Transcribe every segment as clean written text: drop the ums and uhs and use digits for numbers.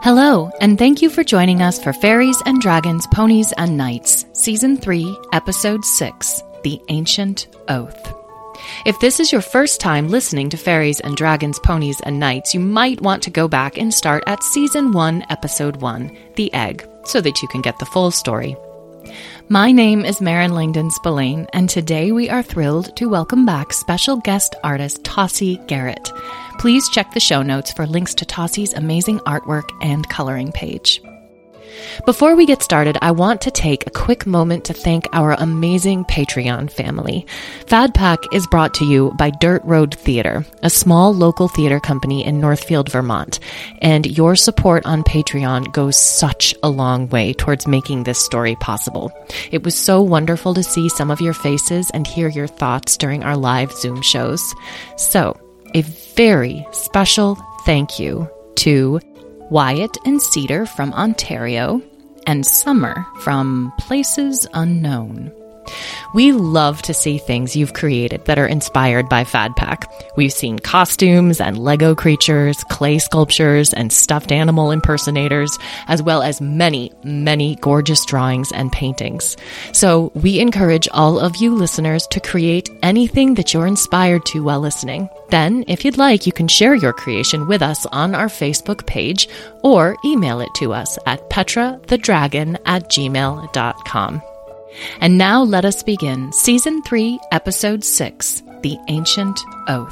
Hello, and thank you for joining us for Fairies and Dragons, Ponies and Knights, Season 3, Episode 6, The Ancient Oath. If this is your first time listening to Fairies and Dragons, Ponies and Knights, you might want to go back and start at Season 1, Episode 1, The Egg, so that you can get the full story. My name is Maren Langdon Spillane, and today we are thrilled to welcome back special guest artist Tossie Garrett. Please check the show notes for links to Tossie's amazing artwork and coloring page. Before we get started, I want to take a quick moment to thank our amazing Patreon family. Fad Pack is brought to you by Dirt Road Theatre, a small local theater company in Northfield, Vermont. And your support on Patreon goes such a long way towards making this story possible. It was so wonderful to see some of your faces and hear your thoughts during our live Zoom shows. So, a very special thank you to Wyatt and Cedar from Ontario, and Summer from Places Unknown. We love to see things you've created that are inspired by Fad Pack. We've seen costumes and Lego creatures, clay sculptures, and stuffed animal impersonators, as well as many, many gorgeous drawings and paintings. So we encourage all of you listeners to create anything that you're inspired to while listening. Then, if you'd like, you can share your creation with us on our Facebook page or email it to us at petrathedragon@gmail.com. And now let us begin Season 3, Episode 6, The Ancient Oath.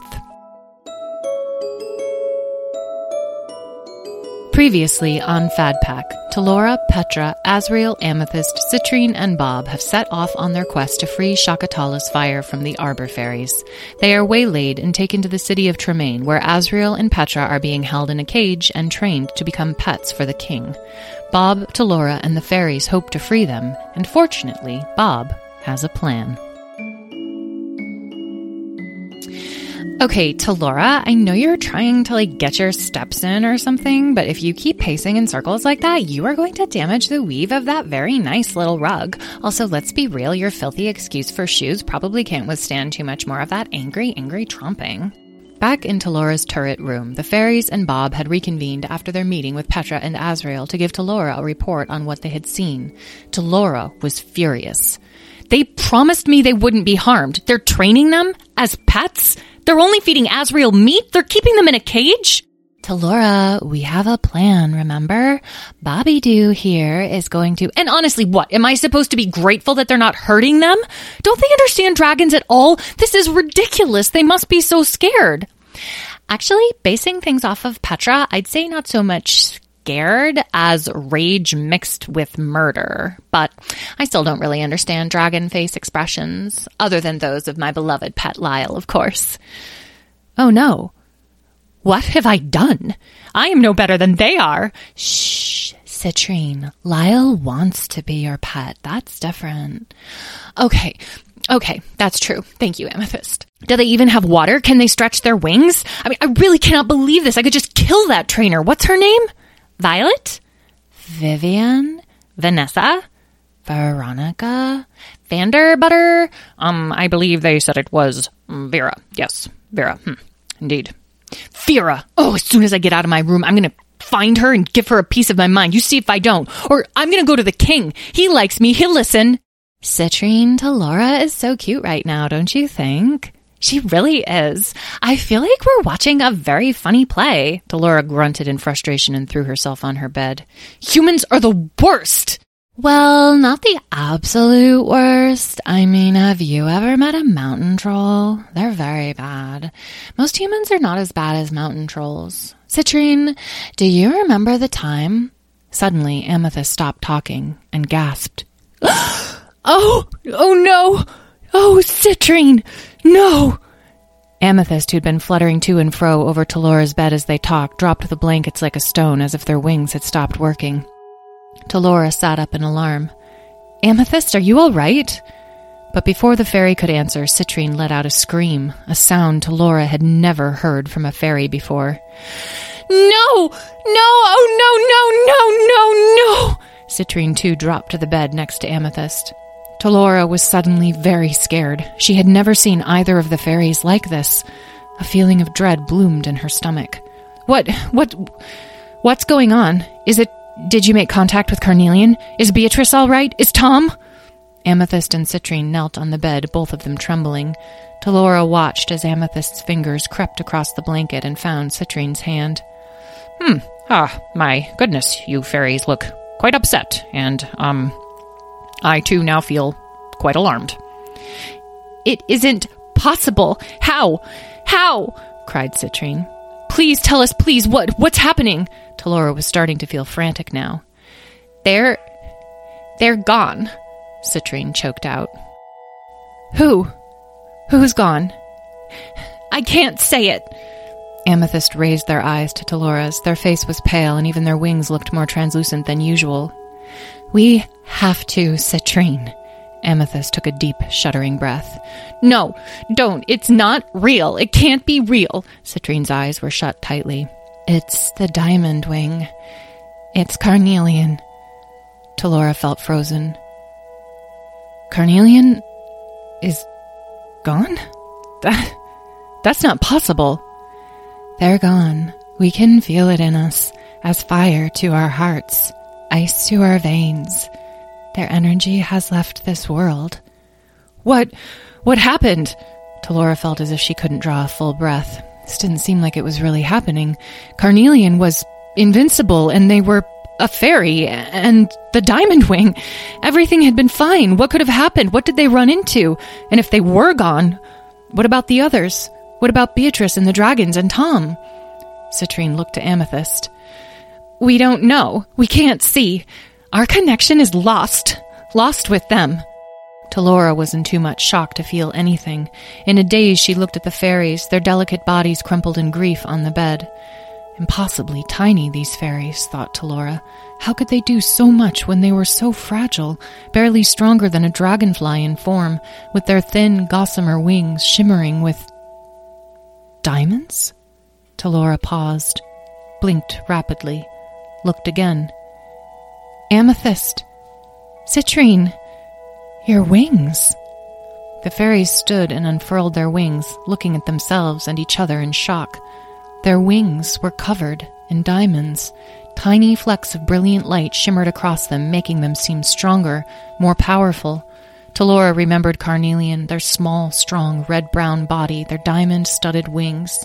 Previously on Fad Pack, Talora, Petra, Azriel, Amethyst, Citrine, and Bob have set off on their quest to free Shakatala's fire from the Arbor Fairies. They are waylaid and taken to the city of Tremaine, where Azriel and Petra are being held in a cage and trained to become pets for the king. Bob, Talora, and the fairies hope to free them, and fortunately, Bob has a plan. Okay, Talora, I know you're trying to get your steps in or something, but if you keep pacing in circles like that, you are going to damage the weave of that very nice little rug. Also, let's be real, your filthy excuse for shoes probably can't withstand too much more of that angry tromping. Back in Talora's turret room, the fairies and Bob had reconvened after their meeting with Petra and Azriel to give Talora a report on what they had seen. Talora was furious. They promised me they wouldn't be harmed. They're training them as pets? They're only feeding Azriel meat? They're keeping them in a cage? Talora, we have a plan, remember? Bobby Doo here is going to... And honestly, what? Am I supposed to be grateful that they're not hurting them? Don't they understand dragons at all? This is ridiculous. They must be so scared. Actually, basing things off of Petra, I'd say not so much scared as rage mixed with murder. But I still don't really understand dragon face expressions, other than those of my beloved pet Lyle, of course. Oh no. What have I done? I am no better than they are. Shh, Citrine. Lyle wants to be your pet. That's different. Okay, that's true. Thank you, Amethyst. Do they even have water? Can they stretch their wings? I mean, I really cannot believe this. I could just kill that trainer. What's her name? Violet? Vivian? Vanessa? Veronica? Vanderbutter? I believe they said it was Vera. Yes, Vera. Indeed. Vera! Oh, as soon as I get out of my room, I'm going to find her and give her a piece of my mind. You see if I don't. Or I'm going to go to the king. He likes me. He'll listen. Citrine, Talora is so cute right now, don't you think? She really is. I feel like we're watching a very funny play. Talora grunted in frustration and threw herself on her bed. Humans are the worst! Well, not the absolute worst. I mean, have you ever met a mountain troll? They're very bad. Most humans are not as bad as mountain trolls. Citrine, do you remember the time? Suddenly, Amethyst stopped talking and gasped. Oh no! Oh, Citrine! No! Amethyst, who'd been fluttering to and fro over Talora's bed as they talked, dropped the blankets like a stone as if their wings had stopped working. Talora sat up in alarm. Amethyst, are you all right? But before the fairy could answer, Citrine let out a scream, a sound Talora had never heard from a fairy before. No! Oh, no! Citrine, too, dropped to the bed next to Amethyst. Talora was suddenly very scared. She had never seen either of the fairies like this. A feeling of dread bloomed in her stomach. What What's going on? Did you make contact with Carnelian? Is Beatrice all right? Is Tom? Amethyst and Citrine knelt on the bed, both of them trembling. Talora watched as Amethyst's fingers crept across the blanket and found Citrine's hand. My goodness, you fairies look quite upset, and, I too now feel quite alarmed. It isn't possible. How? How? Cried Citrine. Please tell us, please, what's happening? Talora was starting to feel frantic now. They're gone, Citrine choked out. Who? Who's gone? I can't say it. Amethyst raised their eyes to Talora's. Their face was pale, and even their wings looked more translucent than usual. We have to, Citrine. Amethyst took a deep, shuddering breath. No, don't. It's not real. It can't be real. Citrine's eyes were shut tightly. It's the Diamond Wing. It's Carnelian. Talora felt frozen. Carnelian is gone? That's not possible. They're gone. We can feel it in us, as fire to our hearts, ice to our veins. Their energy has left this world. What happened? Talora felt as if she couldn't draw a full breath. This didn't seem like it was really happening. Carnelian was invincible, and they were a fairy, and the Diamond Wing. Everything had been fine. What could have happened? What did they run into? And if they were gone, what about the others? What about Beatrice and the dragons and Tom? Citrine looked to Amethyst. We don't know. We can't see. Our connection is lost. Lost with them. Talora was in too much shock to feel anything. In a daze, she looked at the fairies, their delicate bodies crumpled in grief on the bed. Impossibly tiny, these fairies, thought Talora. How could they do so much when they were so fragile, barely stronger than a dragonfly in form, with their thin, gossamer wings shimmering with diamonds? Talora paused, blinked rapidly, looked again. Amethyst! Citrine! Your wings! The fairies stood and unfurled their wings, looking at themselves and each other in shock. Their wings were covered in diamonds. Tiny flecks of brilliant light shimmered across them, making them seem stronger, more powerful. Talora remembered Carnelian, their small, strong, red-brown body, their diamond-studded wings.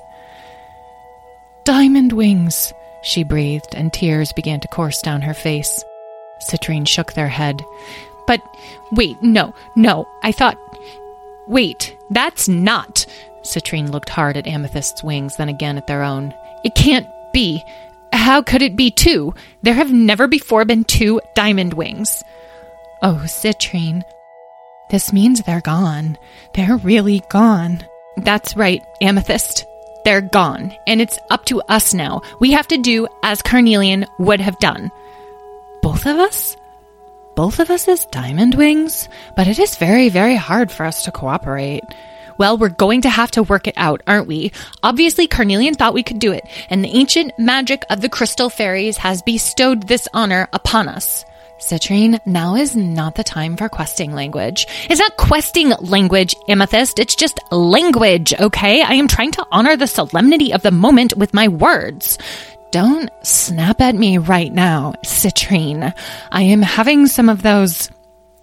Diamond wings, she breathed, and tears began to course down her face. Citrine shook their head. But, wait, no, I thought... Wait, that's not... Citrine looked hard at Amethyst's wings, then again at their own. It can't be. How could it be two? There have never before been two diamond wings. Oh, Citrine. This means they're gone. They're really gone. That's right, Amethyst. They're gone, and it's up to us now. We have to do as Carnelian would have done. Both of us? Both of us as Diamond Wings? But it is very, very hard for us to cooperate. Well, we're going to have to work it out, aren't we? Obviously, Carnelian thought we could do it, and the ancient magic of the Crystal Fairies has bestowed this honor upon us. Citrine, now is not the time for questing language. It's not questing language, Amethyst. It's just language, okay? I am trying to honor the solemnity of the moment with my words. Don't snap at me right now, Citrine. I am having some of those...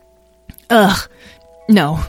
No.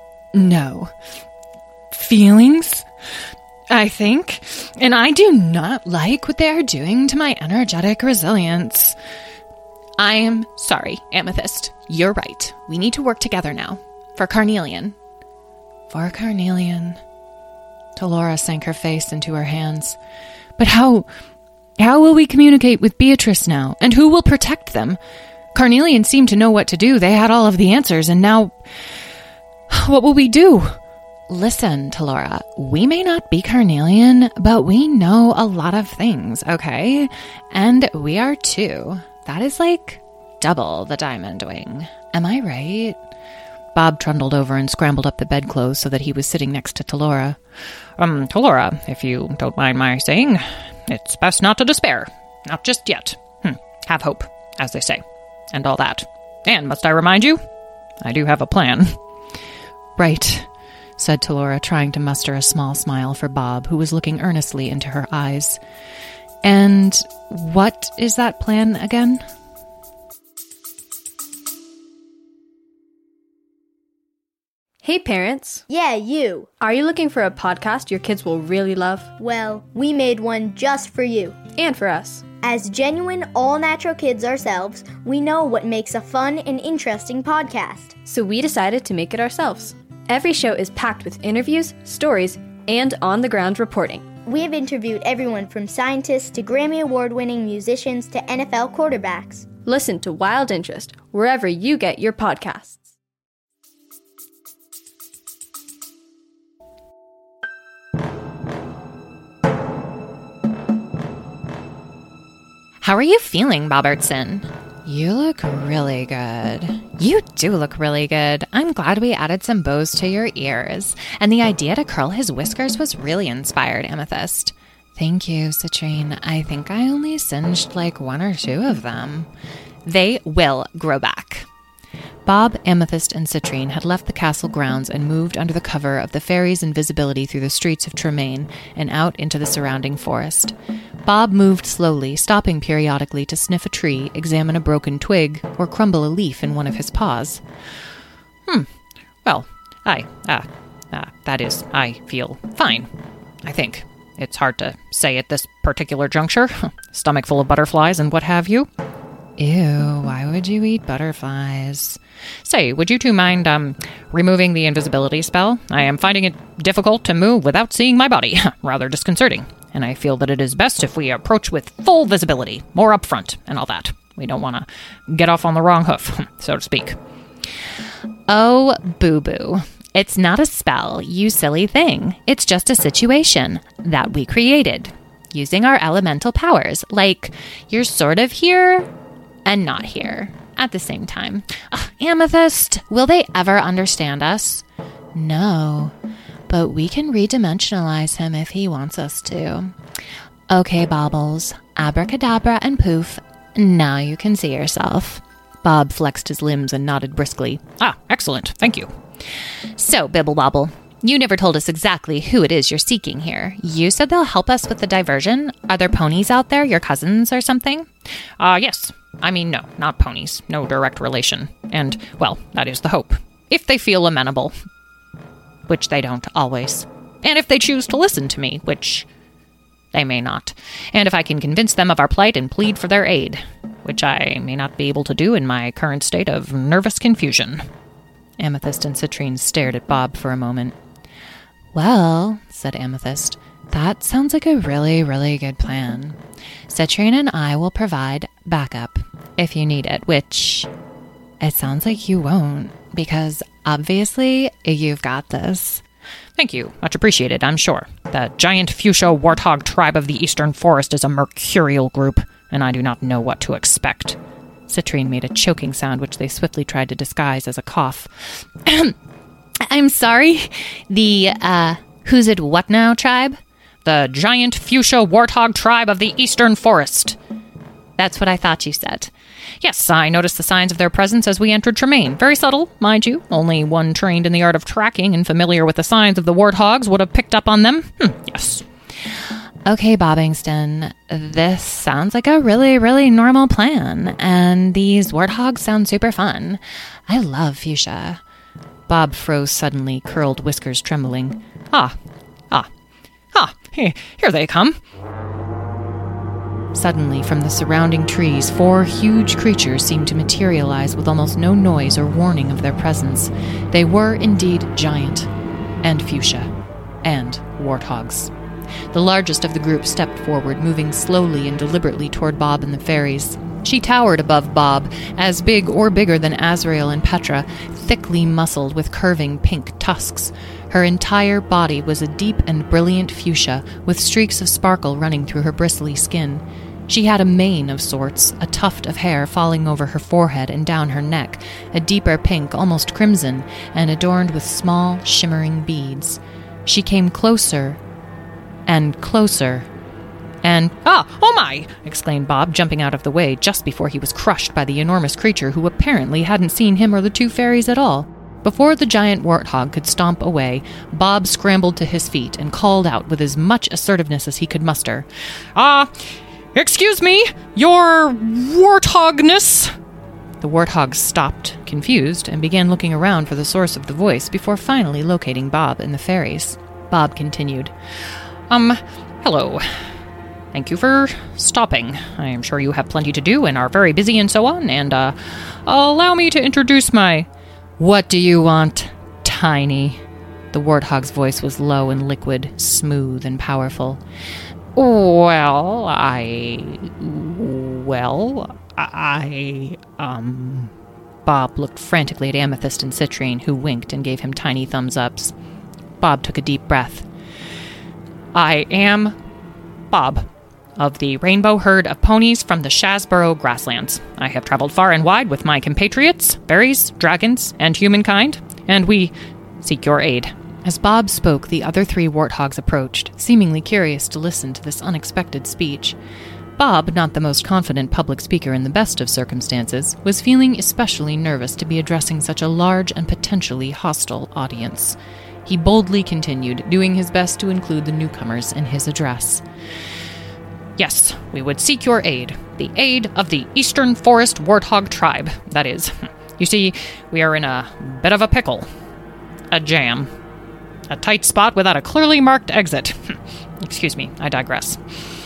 Feelings, I think. And I do not like what they are doing to my energetic resilience. I am sorry, Amethyst. You're right. We need to work together now. For Carnelian. For Carnelian. Talora sank her face into her hands. But how will we communicate with Beatrice now? And who will protect them? Carnelian seemed to know what to do. They had all of the answers, and now... What will we do? Listen, Talora, we may not be Carnelian, but we know a lot of things, okay? And we are too. That is like double the Diamond Wing. Am I right? Bob trundled over and scrambled up the bedclothes so that he was sitting next to Talora. Talora, if you don't mind my saying, it's best not to despair. Not just yet. Have hope, as they say, and all that. And must I remind you, I do have a plan. Right, said Talora, trying to muster a small smile for Bob, who was looking earnestly into her eyes. And what is that plan again? Hey parents! Yeah, you. Are you looking for a podcast your kids will really love? Well, we made one just for you. And for us. As genuine, all-natural kids ourselves, we know what makes a fun and interesting podcast. So we decided to make it ourselves. Every show is packed with interviews, stories, and on-the-ground reporting. We have interviewed everyone from scientists to Grammy Award-winning musicians to NFL quarterbacks. Listen to Wild Interest wherever you get your podcasts. How are you feeling, Bobertson? You look really good. You do look really good. I'm glad we added some bows to your ears. And the idea to curl his whiskers was really inspired, Amethyst. Thank you, Citrine. I think I only singed like 1 or 2 of them. They will grow back. Bob, Amethyst, and Citrine had left the castle grounds and moved under the cover of the fairy's invisibility through the streets of Tremaine and out into the surrounding forest. Bob moved slowly, stopping periodically to sniff a tree, examine a broken twig, or crumble a leaf in one of his paws. Well, I feel fine, I think. It's hard to say at this particular juncture. Stomach full of butterflies and what have you. Ew, why would you eat butterflies? Say, would you two mind, removing the invisibility spell? I am finding it difficult to move without seeing my body. Rather disconcerting. And I feel that it is best if we approach with full visibility, more upfront, and all that. We don't want to get off on the wrong hoof, so to speak. Oh, boo-boo. It's not a spell, you silly thing. It's just a situation that we created, using our elemental powers. Like, you're sort of here and not here at the same time. Amethyst, will they ever understand us? No, but we can redimensionalize him if he wants us to. Okay, Bobbles, abracadabra and poof, now you can see yourself. Bob flexed his limbs and nodded briskly. Excellent, thank you. So, Bibble Bobble, you never told us exactly who it is you're seeking here. You said they'll help us with the diversion. Are there ponies out there, your cousins or something? Yes. I mean, no, not ponies. No direct relation. And, well, that is the hope. If they feel amenable. Which they don't always. And if they choose to listen to me, which they may not. And if I can convince them of our plight and plead for their aid. Which I may not be able to do in my current state of nervous confusion. Amethyst and Citrine stared at Bob for a moment. Well, said Amethyst, that sounds like a really, really good plan. Citrine and I will provide backup if you need it, which it sounds like you won't, because obviously you've got this. Thank you. Much appreciated, I'm sure. The giant fuchsia warthog tribe of the Eastern Forest is a mercurial group, and I do not know what to expect. Citrine made a choking sound, which they swiftly tried to disguise as a cough. I'm sorry? The, who's it what now tribe? The giant fuchsia warthog tribe of the Eastern Forest. That's what I thought you said. Yes, I noticed the signs of their presence as we entered Tremaine. Very subtle, mind you. Only one trained in the art of tracking and familiar with the signs of the warthogs would have picked up on them. Yes. Okay, Bobbingston, this sounds like a really, really normal plan, and these warthogs sound super fun. I love fuchsia. Bob froze suddenly, curled whiskers trembling. Here they come. Suddenly, from the surrounding trees, 4 huge creatures seemed to materialize with almost no noise or warning of their presence. They were indeed giant, and fuchsia, and warthogs. The largest of the group stepped forward, moving slowly and deliberately toward Bob and the fairies. She towered above Bob, as big or bigger than Azrael and Petra, thickly muscled with curving pink tusks. Her entire body was a deep and brilliant fuchsia, with streaks of sparkle running through her bristly skin. She had a mane of sorts, a tuft of hair falling over her forehead and down her neck, a deeper pink, almost crimson, and adorned with small, shimmering beads. She came closer and closer. And, oh my! Exclaimed Bob, jumping out of the way just before he was crushed by the enormous creature who apparently hadn't seen him or the 2 fairies at all. Before the giant warthog could stomp away, Bob scrambled to his feet and called out with as much assertiveness as he could muster. Excuse me, your warthogness. The warthog stopped, confused, and began looking around for the source of the voice before finally locating Bob and the fairies. Bob continued. Hello. Thank you for stopping. I am sure you have plenty to do and are very busy and so on, and, allow me to introduce my... What do you want, Tiny? The warthog's voice was low and liquid, smooth and powerful. Well, Bob looked frantically at Amethyst and Citrine, who winked and gave him tiny thumbs-ups. Bob took a deep breath. I am Bob, of the rainbow herd of ponies from the Shasboro grasslands. I have traveled far and wide with my compatriots, fairies, dragons, and humankind, and we seek your aid. As Bob spoke, the other 3 warthogs approached, seemingly curious to listen to this unexpected speech. Bob, not the most confident public speaker in the best of circumstances, was feeling especially nervous to be addressing such a large and potentially hostile audience. He boldly continued, doing his best to include the newcomers in his address. Yes, we would seek your aid, the aid of the Eastern Forest Warthog Tribe, that is. You see, we are in a bit of a pickle. A jam. A tight spot without a clearly marked exit. Excuse me, I digress.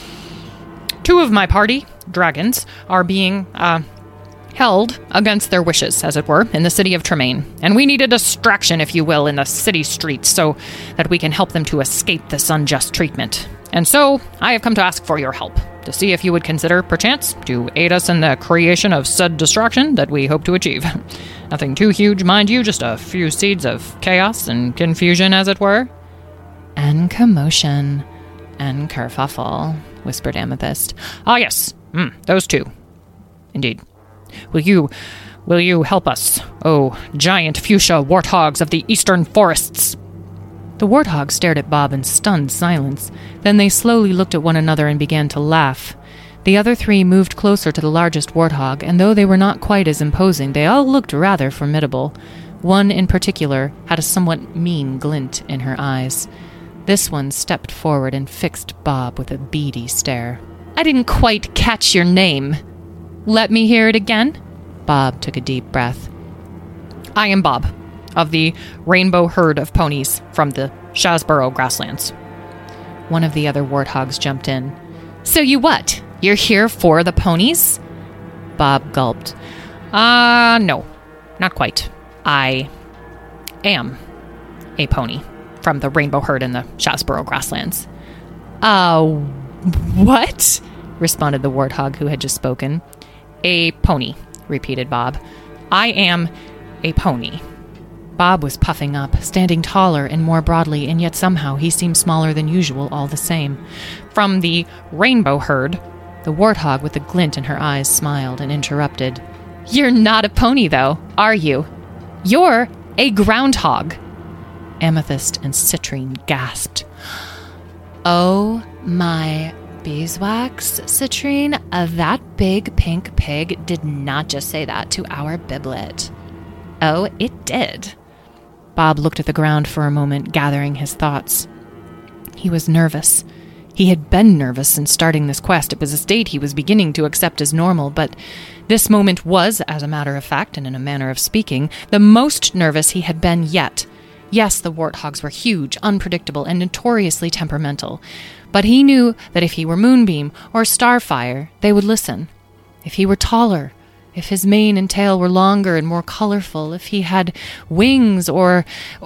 2 of my party, dragons, are being, held against their wishes, as it were, in the city of Tremaine. And we need a distraction, if you will, in the city streets so that we can help them to escape this unjust treatment. And so, I have come to ask for your help, to see if you would consider, perchance, to aid us in the creation of said distraction that we hope to achieve. Nothing too huge, mind you, just a few seeds of chaos and confusion, as it were. And commotion. And kerfuffle, whispered Amethyst. Ah, yes, those 2. Indeed. Will you help us, oh, giant fuchsia warthogs of the eastern forests? The warthogs stared at Bob in stunned silence. Then they slowly looked at one another and began to laugh. The other 3 moved closer to the largest warthog, and though they were not quite as imposing, they all looked rather formidable. One in particular had a somewhat mean glint in her eyes. This one stepped forward and fixed Bob with a beady stare. I didn't quite catch your name. Let me hear it again? Bob took a deep breath. I am Bob, of the rainbow herd of ponies from the Shasboro grasslands. One of the other warthogs jumped in. So you what? You're here for the ponies? Bob gulped. No, not quite. I am a pony from the rainbow herd in the Shasboro grasslands. What? Responded the warthog who had just spoken. A pony, repeated Bob. I am a pony. Bob was puffing up, standing taller and more broadly, and yet somehow he seemed smaller than usual all the same. From the rainbow herd, the warthog with a glint in her eyes smiled and interrupted. You're not a pony, though, are you? You're a groundhog. Amethyst and Citrine gasped. Oh my beeswax, Citrine, that big pink pig did not just say that to our biblet. Oh, it did. Bob looked at the ground for a moment, gathering his thoughts. He was nervous. He had been nervous since starting this quest. It was a state he was beginning to accept as normal, but this moment was, as a matter of fact, and in a manner of speaking, the most nervous he had been yet. Yes, the warthogs were huge, unpredictable, and notoriously temperamental, but he knew that if he were Moonbeam or Starfire, they would listen. If he were taller, if his mane and tail were longer and more colorful, if he had wings, or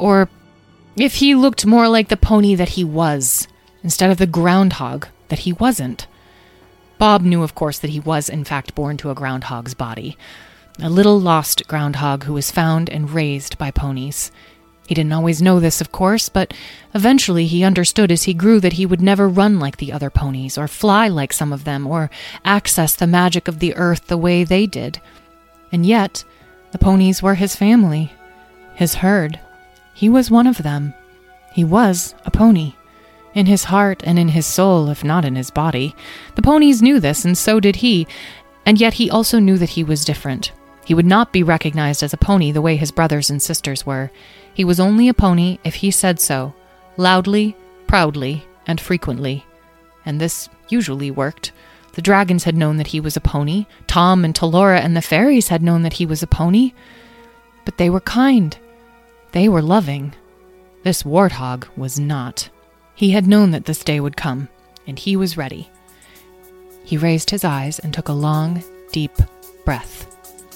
if he looked more like the pony that he was, instead of the groundhog that he wasn't. Bob knew, of course, that he was, in fact, born to a groundhog's body. A little lost groundhog who was found and raised by ponies. He didn't always know this, of course, but eventually he understood as he grew that he would never run like the other ponies, or fly like some of them, or access the magic of the earth the way they did. And yet, the ponies were his family, his herd. He was one of them. He was a pony. In his heart and in his soul, if not in his body. The ponies knew this, and so did he, and yet he also knew that he was different. He would not be recognized as a pony the way his brothers and sisters were. He was only a pony if he said so, loudly, proudly, and frequently. And this usually worked. The dragons had known that he was a pony. Tom and Talora and the fairies had known that he was a pony. But they were kind. They were loving. This warthog was not. He had known that this day would come, and he was ready. He raised his eyes and took a long, deep breath.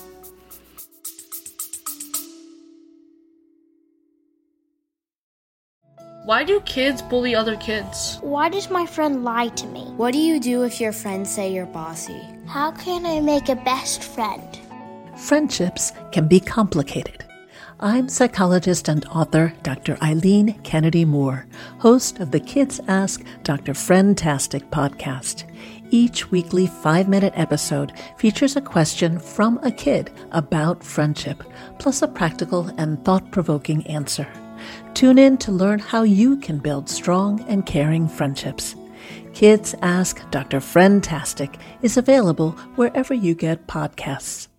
Why do kids bully other kids? Why does my friend lie to me? What do you do if your friends say you're bossy? How can I make a best friend? Friendships can be complicated. I'm psychologist and author Dr. Eileen Kennedy Moore, host of the Kids Ask Dr. Friendtastic podcast. Each weekly 5-minute episode features a question from a kid about friendship, plus a practical and thought-provoking answer. Tune in to learn how you can build strong and caring friendships. Kids Ask Dr. Friendtastic is available wherever you get podcasts.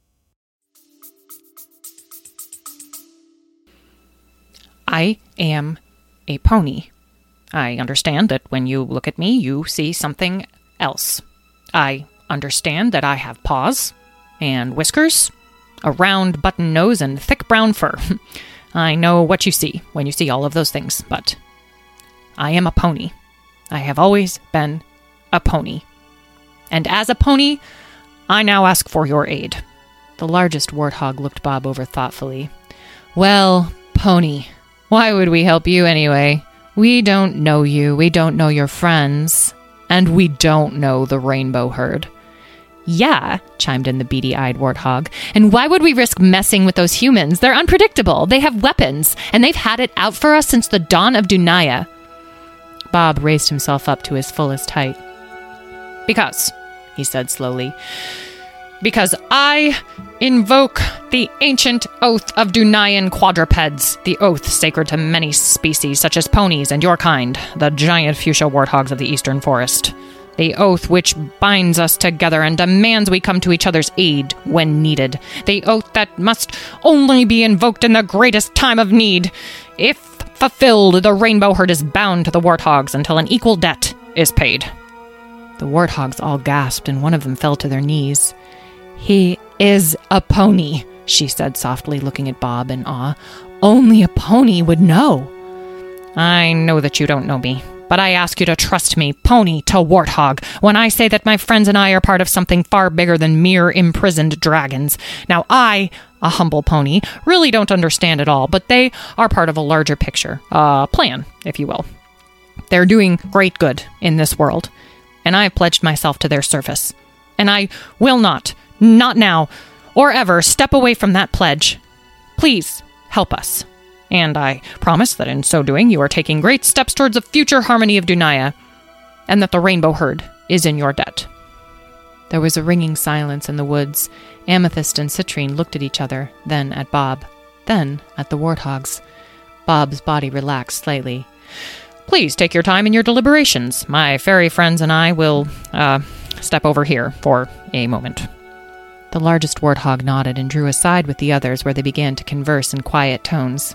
I am a pony. I understand that when you look at me, you see something else. I understand that I have paws and whiskers, a round button nose, and thick brown fur. I know what you see when you see all of those things, but I am a pony. I have always been a pony. And as a pony, I now ask for your aid. The largest warthog looked Bob over thoughtfully. Well, pony, why would we help you anyway? We don't know you, we don't know your friends, and we don't know the rainbow herd. Yeah, chimed in the beady-eyed warthog. And why would we risk messing with those humans? They're unpredictable. They have weapons, and they've had it out for us since the dawn of Dunaya. Bob raised himself up to his fullest height. Because, he said slowly, because I invoke the ancient oath of Dunayan quadrupeds, the oath sacred to many species such as ponies and your kind, the giant fuchsia warthogs of the eastern forest. The oath which binds us together and demands we come to each other's aid when needed. The oath that must only be invoked in the greatest time of need. If fulfilled, the rainbow herd is bound to the warthogs until an equal debt is paid. The warthogs all gasped, and one of them fell to their knees. He is a pony, she said softly, looking at Bob in awe. Only a pony would know. I know that you don't know me, but I ask you to trust me, pony to warthog, when I say that my friends and I are part of something far bigger than mere imprisoned dragons. Now I, a humble pony, really don't understand it all, but they are part of a larger picture, a plan, if you will. They're doing great good in this world, and I have pledged myself to their service. And I will not now, or ever, step away from that pledge. Please, help us. And I promise that in so doing, you are taking great steps towards the future harmony of Dunaya, and that the rainbow herd is in your debt. There was a ringing silence in the woods. Amethyst and Citrine looked at each other, then at Bob, then at the warthogs. Bob's body relaxed slightly. Please take your time in your deliberations. My fairy friends and I will, step over here for a moment. The largest warthog nodded and drew aside with the others, where they began to converse in quiet tones.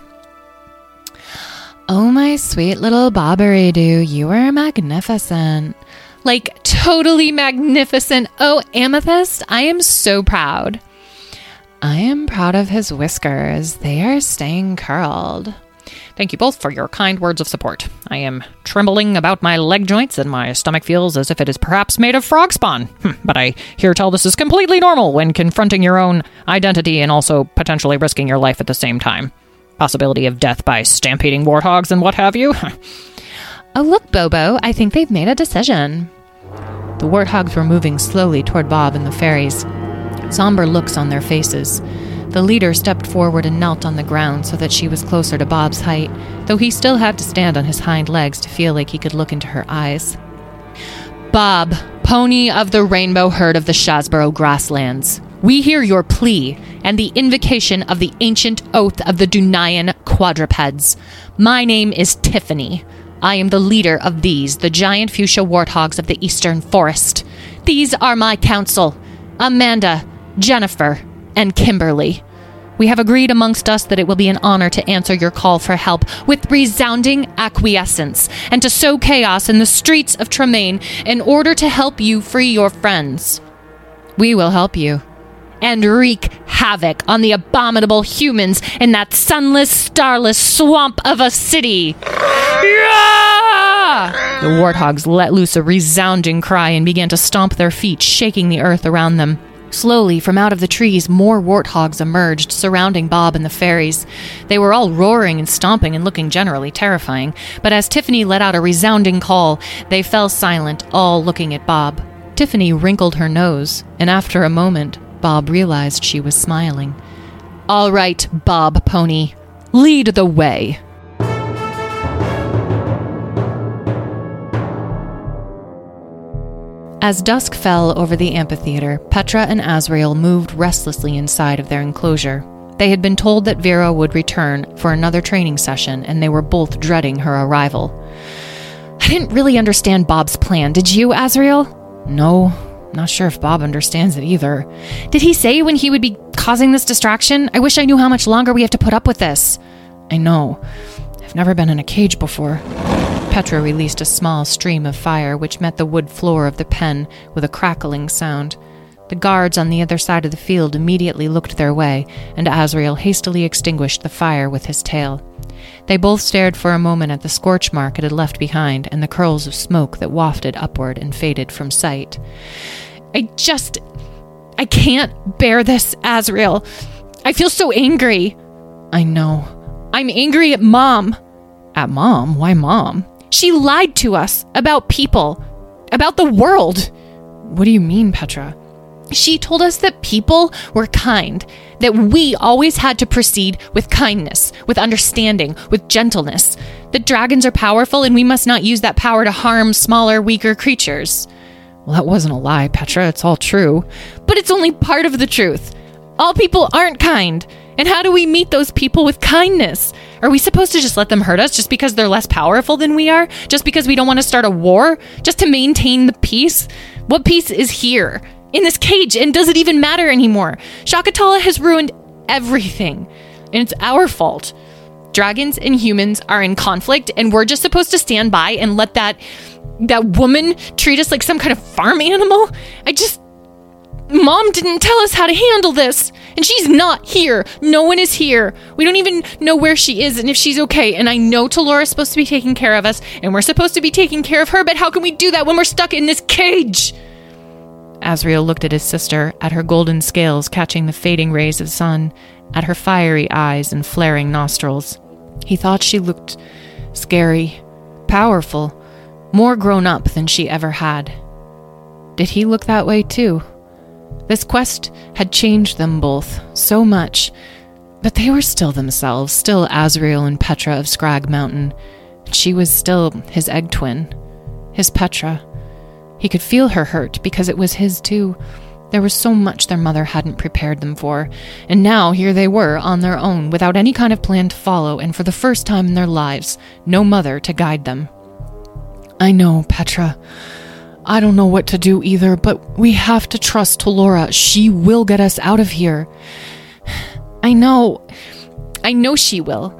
Oh, my sweet little Bobbery-doo, you are magnificent. Like, totally magnificent. Oh, Amethyst, I am so proud. I am proud of his whiskers. They are staying curled. Thank you both for your kind words of support. I am trembling about my leg joints, and my stomach feels as if it is perhaps made of frog spawn. But I hear tell this is completely normal when confronting your own identity and also potentially risking your life at the same time. Possibility of death by stampeding warthogs and what have you. Oh, look, Bobo, I think they've made a decision. The warthogs were moving slowly toward Bob and the fairies, somber looks on their faces. The leader stepped forward and knelt on the ground so that she was closer to Bob's height, though he still had to stand on his hind legs to feel like he could look into her eyes. Bob, pony of the rainbow herd of the Shasboro grasslands, we hear your plea and the invocation of the ancient oath of the Dunayan quadrupeds. My name is Tiffany. I am the leader of these, the giant fuchsia warthogs of the eastern forest. These are my council, Amanda, Jennifer, and Kimberly. We have agreed amongst us that it will be an honor to answer your call for help with resounding acquiescence and to sow chaos in the streets of Tremaine in order to help you free your friends. We will help you and wreak havoc on the abominable humans in that sunless, starless swamp of a city. Yeah! The warthogs let loose a resounding cry and began to stomp their feet, shaking the earth around them. Slowly, from out of the trees, more warthogs emerged, surrounding Bob and the fairies. They were all roaring and stomping and looking generally terrifying, but as Tiffany let out a resounding call, they fell silent, all looking at Bob. Tiffany wrinkled her nose, and after a moment, Bob realized she was smiling. "All right, Bob Pony, lead the way." As dusk fell over the amphitheater, Petra and Azriel moved restlessly inside of their enclosure. They had been told that Vera would return for another training session, and they were both dreading her arrival. "I didn't really understand Bob's plan, did you, Azriel?" "No, not sure if Bob understands it either." "Did he say when he would be causing this distraction? I wish I knew how much longer we have to put up with this." "I know. I've never been in a cage before." Petra released a small stream of fire which met the wood floor of the pen with a crackling sound. The guards on the other side of the field immediately looked their way, and Azriel hastily extinguished the fire with his tail. They both stared for a moment at the scorch mark it had left behind and the curls of smoke that wafted upward and faded from sight. I can't bear this, Azriel. I feel so angry." "I know. I'm angry at Mom." "At Mom? Why Mom?" "She lied to us about people, about the world." "What do you mean, Petra?" "She told us that people were kind, that we always had to proceed with kindness, with understanding, with gentleness, that dragons are powerful and we must not use that power to harm smaller, weaker creatures." "Well, that wasn't a lie, Petra. It's all true." "But it's only part of the truth. All people aren't kind. And how do we meet those people with kindness? Are we supposed to just let them hurt us just because they're less powerful than we are? Just because we don't want to start a war? Just to maintain the peace? What peace is here? In this cage? And does it even matter anymore? Shakatala has ruined everything. And it's our fault. Dragons and humans are in conflict and we're just supposed to stand by and let that woman treat us like some kind of farm animal? Mom didn't tell us how to handle this, and she's not here. No one is here. We don't even know where she is and if she's okay, and I know Talora's supposed to be taking care of us, and we're supposed to be taking care of her, but how can we do that when we're stuck in this cage?" Azriel looked at his sister, at her golden scales catching the fading rays of the sun, at her fiery eyes and flaring nostrils. He thought she looked scary, powerful, more grown up than she ever had. Did he look that way too? This quest had changed them both so much, but they were still themselves, still Azriel and Petra of Scrag Mountain. She was still his egg twin, his Petra. He could feel her hurt because it was his too. There was so much their mother hadn't prepared them for, and now here they were on their own, without any kind of plan to follow, and for the first time in their lives, no mother to guide them. "I know, Petra. I don't know what to do either, but we have to trust Talora. She will get us out of here." I know she will.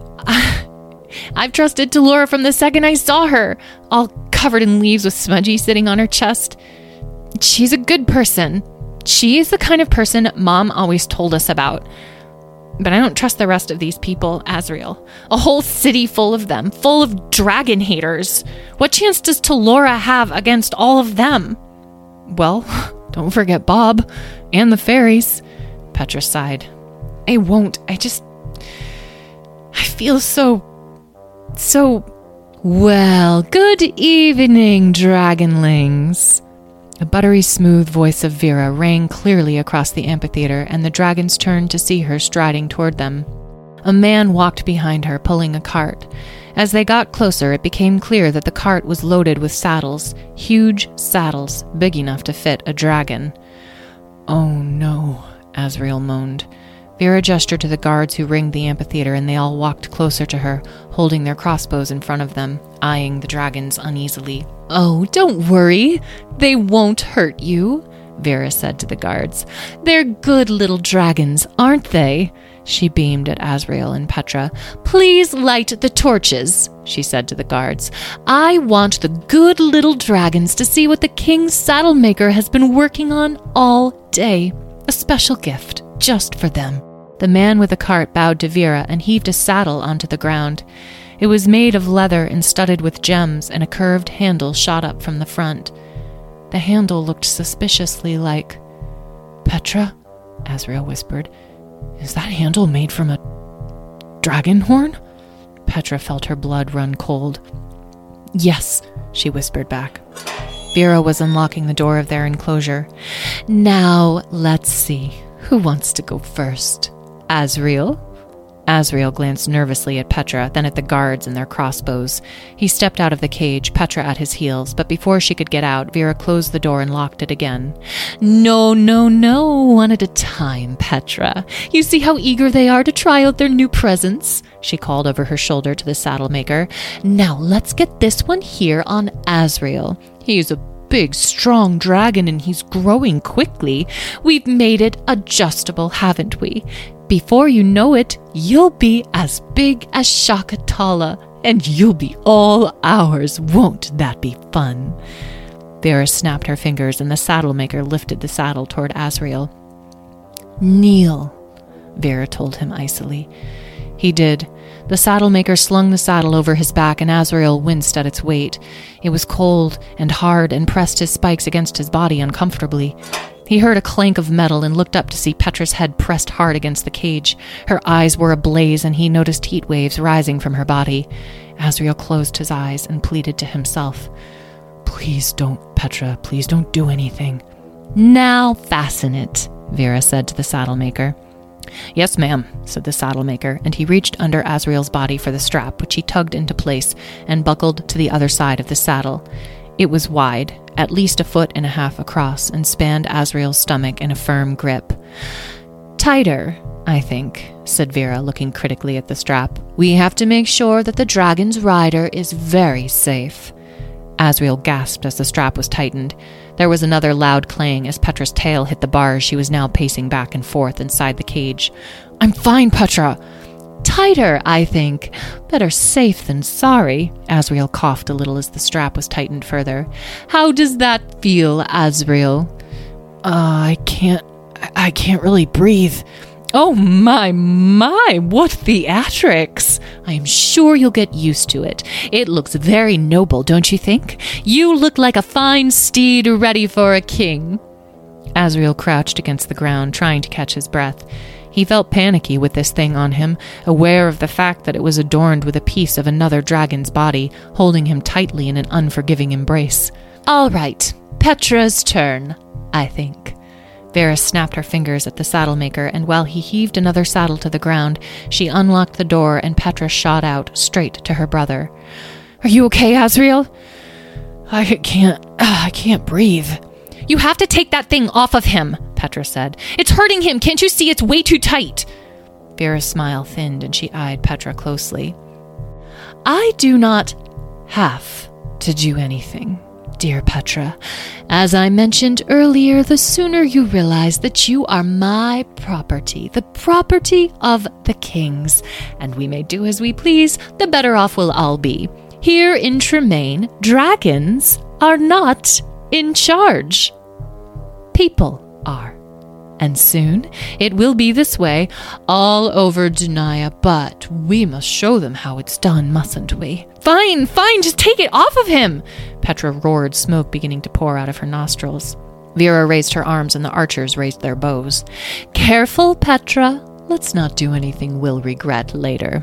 I've trusted Talora from the second I saw her, all covered in leaves with Smudgy sitting on her chest. She's a good person. She is the kind of person Mom always told us about. But I don't trust the rest of these people, Azriel. A whole city full of them, full of dragon haters. What chance does Talora have against all of them? "Well, don't forget Bob and the fairies," Petra sighed. "I won't. I feel so... Well, good evening, dragonlings." A buttery smooth voice of Vera rang clearly across the amphitheater, and the dragons turned to see her striding toward them. A man walked behind her, pulling a cart. As they got closer, it became clear that the cart was loaded with saddles, huge saddles, big enough to fit a dragon. "Oh no," Azriel moaned. Vera gestured to the guards who ringed the amphitheater, and they all walked closer to her, holding their crossbows in front of them, eyeing the dragons uneasily. "Oh, don't worry. They won't hurt you," Vera said to the guards. "They're good little dragons, aren't they? She beamed at Asriel and Petra. "Please light the torches," she said to the guards. "I want the good little dragons to see what the king's saddle maker has been working on all day. A special gift, just for them." The man with the cart bowed to Vera and heaved a saddle onto the ground. It was made of leather and studded with gems, and a curved handle shot up from the front. The handle looked suspiciously like... "Petra," Asriel whispered, "is that handle made from a dragon horn?" Petra felt her blood run cold. "Yes," she whispered back. Vera was unlocking the door of their enclosure. "Now, let's see. Who wants to go first? Asriel?" Asriel glanced nervously at Petra, then at the guards and their crossbows. He stepped out of the cage, Petra at his heels, but before she could get out, Vera closed the door and locked it again. No, one at a time, Petra. You see how eager they are to try out their new presents?" she called over her shoulder to the saddle maker. "Now let's get this one here on Asriel. He's a big, strong dragon and he's growing quickly. We've made it adjustable, haven't we? Before you know it, you'll be as big as Shakatala, and you'll be all ours. Won't that be fun?" Vera snapped her fingers, and the saddle maker lifted the saddle toward Asriel. "Kneel," Vera told him icily. He did. The saddle maker slung the saddle over his back, and Asriel winced at its weight. It was cold and hard and pressed his spikes against his body uncomfortably. He heard a clank of metal and looked up to see Petra's head pressed hard against the cage. Her eyes were ablaze, and he noticed heat waves rising from her body. Asriel closed his eyes and pleaded to himself. "Please don't, Petra. Please don't do anything." "Now fasten it," Vera said to the saddle maker. "Yes, ma'am," said the saddle maker, and he reached under Asriel's body for the strap, which he tugged into place and buckled to the other side of the saddle. It was wide, at least 1.5 feet across, and spanned Asriel's stomach in a firm grip. "Tighter, I think," said Vera, looking critically at the strap. "We have to make sure that the dragon's rider is very safe." Asriel gasped as the strap was tightened. There was another loud clang as Petra's tail hit the bars. She was now pacing back and forth inside the cage. "I'm fine, Petra." "Tighter, I think. Better safe than sorry." Asriel coughed a little as the strap was tightened further. "How does that feel, Asriel?" I can't really breathe." "Oh my, what theatrics! I am sure you'll get used to it. It looks very noble, don't you think? You look like a fine steed ready for a king." Asriel crouched against the ground, trying to catch his breath. He felt panicky with this thing on him, aware of the fact that it was adorned with a piece of another dragon's body, holding him tightly in an unforgiving embrace. "All right, Petra's turn, I think." Vera snapped her fingers at the saddle maker, and while he heaved another saddle to the ground, she unlocked the door and Petra shot out, straight to her brother. "Are you okay, Asriel?" I can't breathe." "You have to take that thing off of him," Petra said. "It's hurting him. Can't you see it's way too tight?" Vera's smile thinned, and she eyed Petra closely. "I do not have to do anything, dear Petra. As I mentioned earlier, the sooner you realize that you are my property, the property of the kings, and we may do as we please, the better off we'll all be. Here in Tremaine, dragons are not in charge. People are. And soon it will be this way all over Dunaya, but we must show them how it's done, mustn't we?" Fine, just take it off of him!" Petra roared, smoke beginning to pour out of her nostrils. Vera raised her arms and the archers raised their bows. "Careful, Petra. Let's not do anything we'll regret later,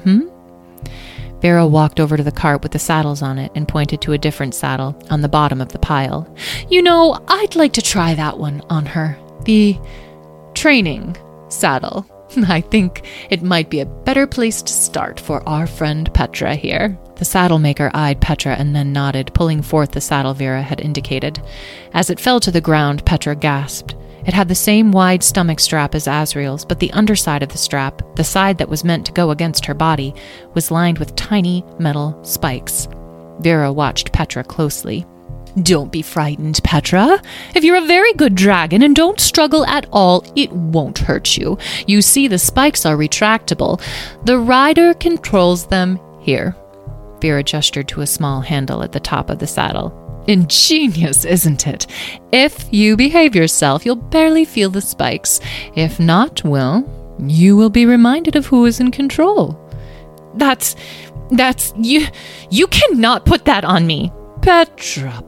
Vera walked over to the cart with the saddles on it and pointed to a different saddle on the bottom of the pile. "You know, I'd like to try that one on her. The training saddle. I think it might be a better place to start for our friend Petra here." The saddle maker eyed Petra and then nodded, pulling forth the saddle Vera had indicated. As it fell to the ground, Petra gasped. It had the same wide stomach strap as Asriel's, but the underside of the strap, the side that was meant to go against her body, was lined with tiny metal spikes. Vera watched Petra closely. Don't be frightened, Petra. If you're a very good dragon and don't struggle at all, it won't hurt you. You see, the spikes are retractable. The rider controls them here. Vera gestured to a small handle at the top of the saddle. Ingenious, isn't it? If you behave yourself, you'll barely feel the spikes. If not, well, you will be reminded of who is in control. That's you cannot put that on me. Petra,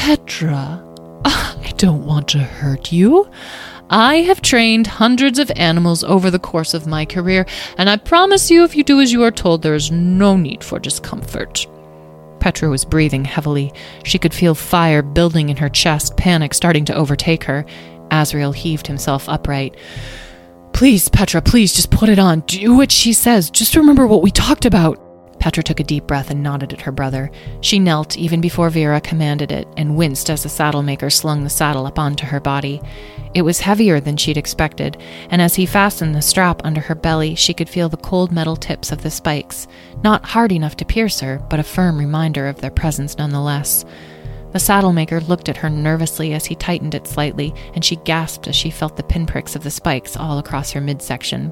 I don't want to hurt you. I have trained hundreds of animals over the course of my career, and I promise you, if you do as you are told, there is no need for discomfort. Petra was breathing heavily. She could feel fire building in her chest, panic starting to overtake her. Asriel heaved himself upright. Please, Petra, please, just put it on. Do what she says. Just remember what we talked about. Petra took a deep breath and nodded at her brother. She knelt even before Vera commanded it and winced as the saddle maker slung the saddle up onto her body. It was heavier than she'd expected, and as he fastened the strap under her belly, she could feel the cold metal tips of the spikes, not hard enough to pierce her, but a firm reminder of their presence nonetheless. The saddle maker looked at her nervously as he tightened it slightly, and she gasped as she felt the pinpricks of the spikes all across her midsection.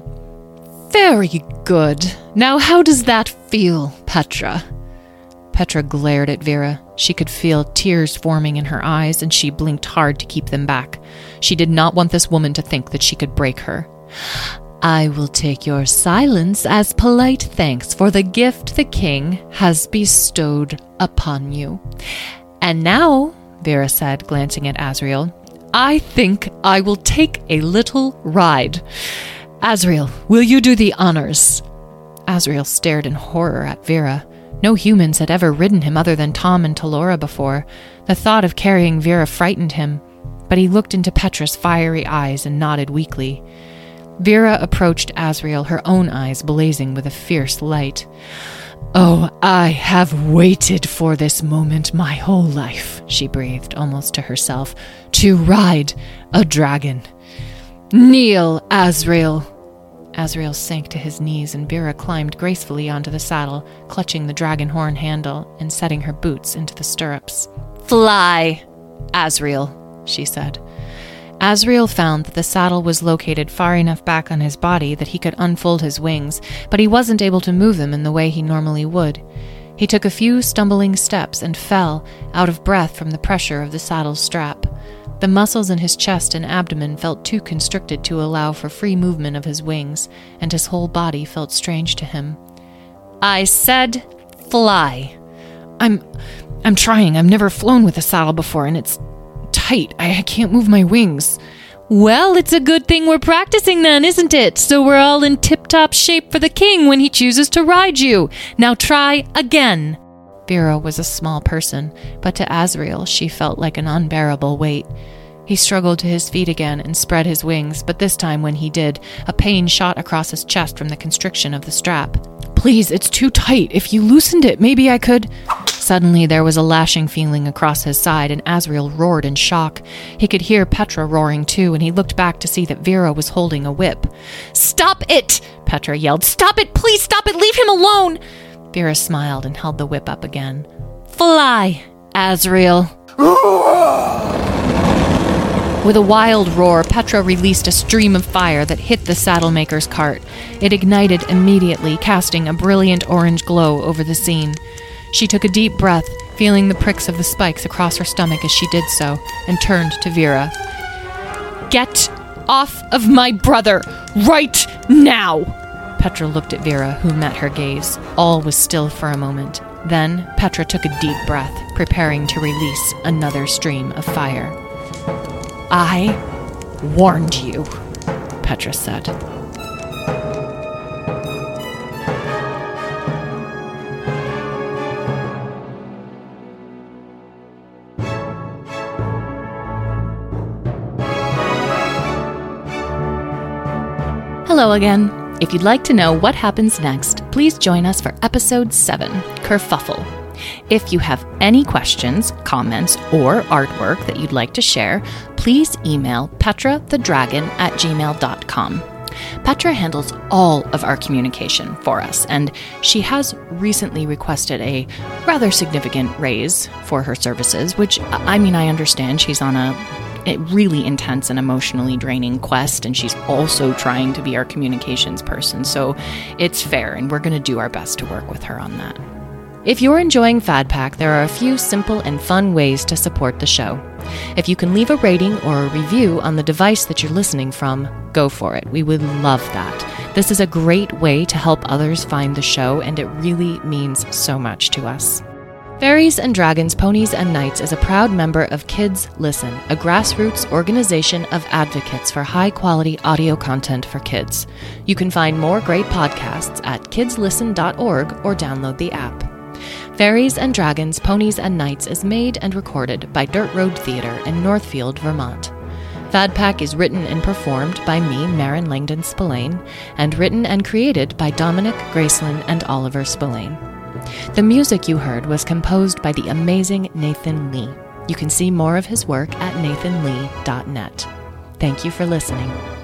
Very good. Now how does that feel, Petra? Petra glared at Vera. She could feel tears forming in her eyes, and she blinked hard to keep them back. She did not want this woman to think that she could break her. I will take your silence as polite thanks for the gift the king has bestowed upon you. And now, Vera said, glancing at Asriel, I think I will take a little ride. Asriel, will you do the honors? Asriel stared in horror at Vera. No humans had ever ridden him other than Tom and Talora before. The thought of carrying Vera frightened him, but he looked into Petra's fiery eyes and nodded weakly. Vera approached Asriel, her own eyes blazing with a fierce light. Oh, I have waited for this moment my whole life, she breathed, almost to herself, to ride a dragon. Kneel, Asriel. Asriel sank to his knees, and Vera climbed gracefully onto the saddle, clutching the dragon horn handle and setting her boots into the stirrups. Fly, Asriel, she said. Asriel found that the saddle was located far enough back on his body that he could unfold his wings, but he wasn't able to move them in the way he normally would. He took a few stumbling steps and fell, out of breath from the pressure of the saddle's strap. The muscles in his chest and abdomen felt too constricted to allow for free movement of his wings, and his whole body felt strange to him. I said, fly. I'm trying. I've never flown with a saddle before, and it's tight. I can't move my wings. Well, it's a good thing we're practicing then, isn't it? So we're all in tip-top shape for the king when he chooses to ride you. Now try again. Vera was a small person, but to Asriel she felt like an unbearable weight. He struggled to his feet again and spread his wings, but this time when he did, a pain shot across his chest from the constriction of the strap. Please, it's too tight. If you loosened it, maybe I could... Suddenly there was a lashing feeling across his side, and Asriel roared in shock. He could hear Petra roaring too, and he looked back to see that Vera was holding a whip. Stop it! Petra yelled. Stop it! Please stop it! Leave him alone! Vera smiled and held the whip up again. Fly, Asriel. With a wild roar, Petra released a stream of fire that hit the saddle-maker's cart. It ignited immediately, casting a brilliant orange glow over the scene. She took a deep breath, feeling the pricks of the spikes across her stomach as she did so, and turned to Vera. Get off of my brother, right now! Petra looked at Vera, who met her gaze. All was still for a moment. Then Petra took a deep breath, preparing to release another stream of fire. I warned you, Petra said. Hello again. If you'd like to know what happens next, please join us for episode 7, Kerfuffle. If you have any questions, comments, or artwork that you'd like to share, please email petrathedragon@gmail.com. Petra handles all of our communication for us, and she has recently requested a rather significant raise for her services, which, I understand she's on a really intense and emotionally draining quest, and she's also trying to be our communications person, so it's fair, and we're going to do our best to work with her on that. If you're enjoying Fad Pack, there are a few simple and fun ways to support the show. If you can leave a rating or a review on the device that you're listening from, go for it. We would love that. This is a great way to help others find the show, and it really means so much to us. Fairies and Dragons, Ponies and Knights is a proud member of Kids Listen, a grassroots organization of advocates for high-quality audio content for kids. You can find more great podcasts at kidslisten.org or download the app. Fairies and Dragons, Ponies and Knights is made and recorded by Dirt Road Theatre in Northfield, Vermont. Fad Pack is written and performed by me, Maren Langdon Spillane, and written and created by Dominic Graceland and Oliver Spillane. The music you heard was composed by the amazing Nathan Lee. You can see more of his work at nathanlee.net. Thank you for listening.